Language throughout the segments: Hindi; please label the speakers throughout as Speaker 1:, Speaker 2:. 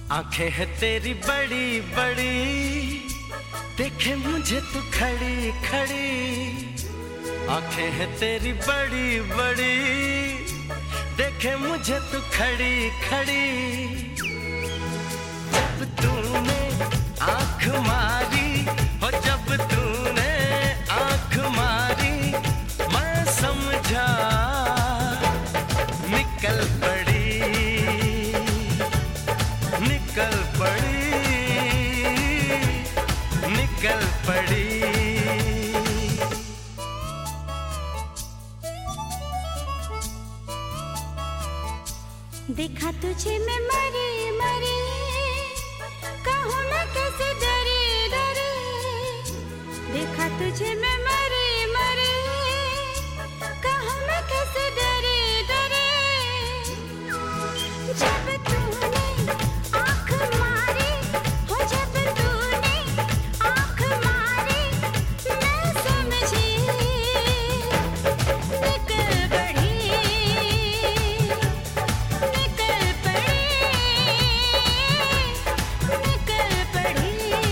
Speaker 1: आंखें है तेरी बड़ी बड़ी, देखे मुझे तू खड़ी खड़ी। आंखें है तेरी बड़ी बड़ी, देखे मुझे तू खड़ी खड़ी। जब तूने आंख मारी हो, जब तूने आंख मारी, मैं समझा निकल पड़ी, निकल पड़ी, निकल पड़ी।
Speaker 2: देखा तुझे मैं मरी मरी, कहूँ मैं कैसे डरे डरे। देखा तुझे मैं मरी मरी, कहूँ मैं कैसे डरे डरे। जब तूने आँख मारी हो, जब तूने आँख मारी, मैं समझी निकल पड़ी, निकल पड़ी, निकल पड़ी।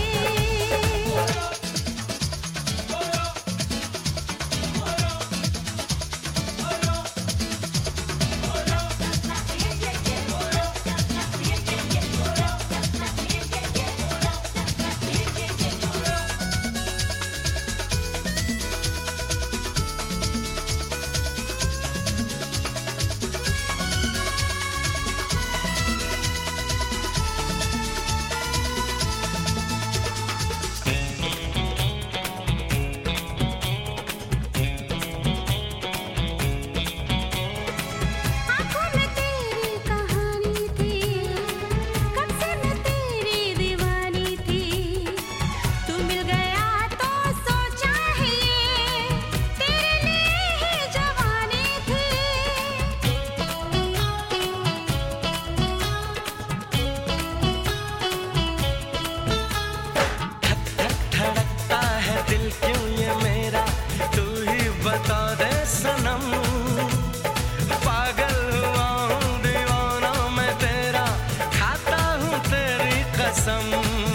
Speaker 2: आँखों में तेरी कहानी थी, कब से मैं तेरी दीवानी थी। तू मिल गया तो सोचा है ये, तेरे लिए ही जवानी थी।
Speaker 1: धक धक धड़कता है दिल क्यों ये मेरा, तू ही बता दे सनम। पागल हुआ हूँ दीवाना मैं तेरा, खाता हूँ तेरी कसम।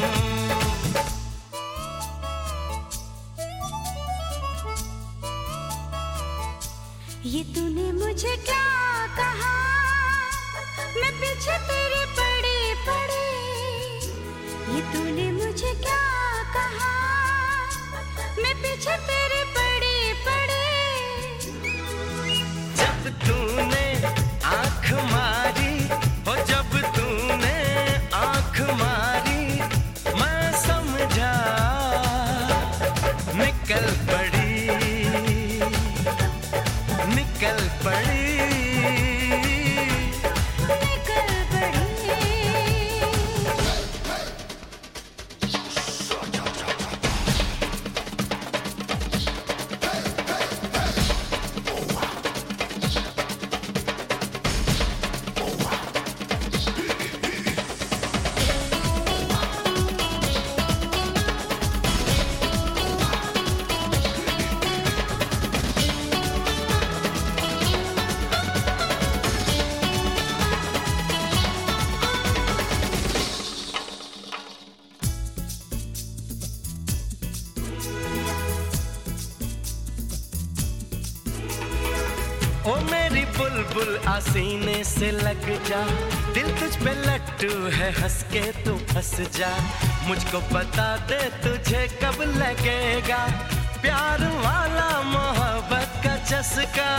Speaker 2: ये तूने मुझे क्या कहा, मैं पीछे तेरे पड़ी पड़ी। ये तूने मुझे क्या कहा, मैं पीछे तेरे पड़ी पड़ी।
Speaker 1: जब तूने आंख मारी हो, जब तूने आंख मारी, मैं समझा निकल पड़ी, निकल पड़ी,
Speaker 2: निकल पड़ी।
Speaker 1: ओ मेरी बुलबुल आसीने से लग जा, दिल तुझ पे लट्टू है, हंस के तू फंस जा। मुझको बता दे तुझे कब लगेगा प्यार वाला मोहब्बत का चस्का।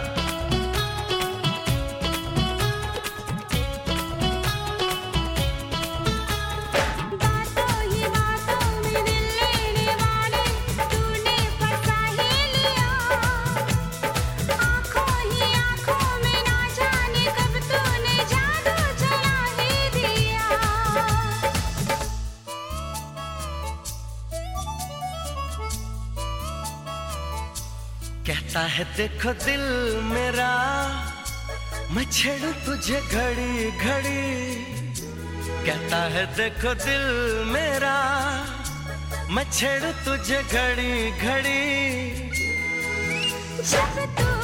Speaker 2: बातों ही बातों में दिल लेने वाले, तूने फंसा ही लिया। आँखों ही आँखों में ना जाने कब तूने जादू चला ही दिया।
Speaker 1: कहता है देखो दिल मेरा, मैं छेड़ूं तुझे घड़ी घड़ी। कहता है देखो दिल मेरा, मैं छेड़ूं तुझे घड़ी घड़ी।
Speaker 2: जब तू